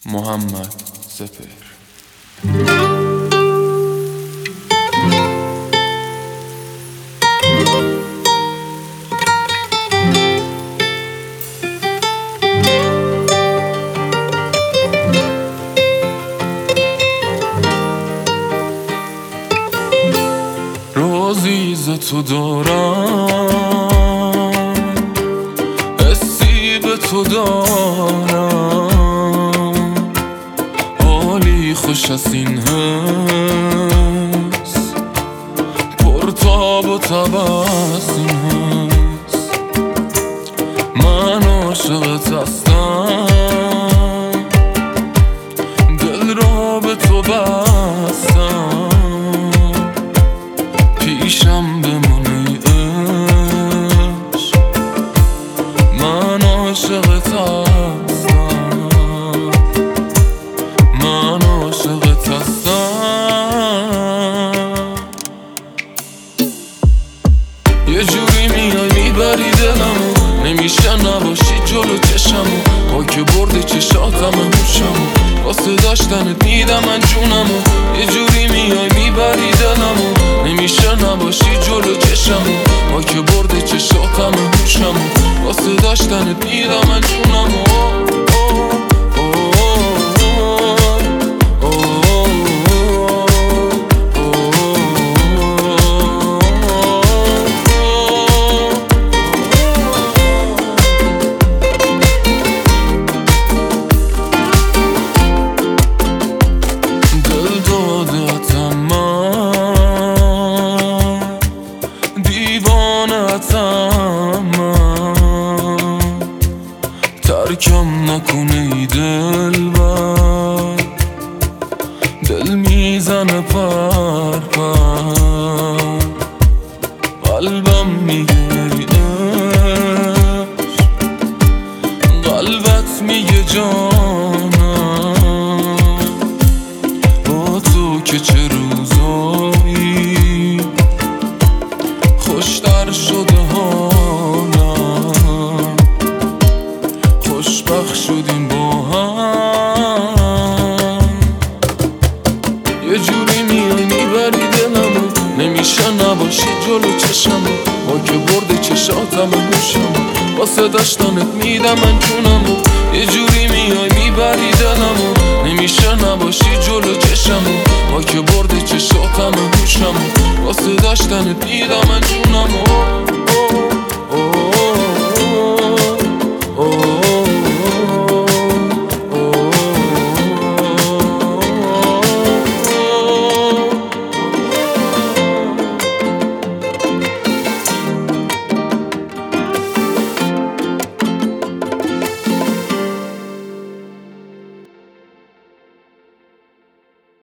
محمد سپهر. رازی ز تو دارم، حسی به تو دارم، حالی خوش از این حس، پرتاب و تبسم هست. من عاشقت هستم، دل را به تو بستم، پیشم بمون ای عشق، من عاشقت هستم، من عاشقت هستم. یه جوری میای میبری دلمو، نمیشه نباشی جلو چشمو، با که برده چشاتم هوشمو، واسه داشتنت میدم من جونمو. یه جوری میای میبری دلمو، نمیشه نباشی جلو چشمو، با که برده چشاتم هوشمو، واسه داشتنت میدم من جونمو. ترکم نکنه ای دلبر، دل میزنه پر پر، قلبم میگه ای عشق، قلبت میگه جانم، با تو که چه روزایی خوشتر شده حالم، خوشبخت شدیم با هم. یه جوری میای میبری دلمو، نمیشه نباشی جلو چشمو، با که برده چشاتم هوشمو، واسه داشتنت میدم من جونمو. یه جوری میای میبری دلمو، نمیشه نباشی جلو چشمو، با که برده چشاتم هوشمو، واسه داشتنت میدم من جونمو.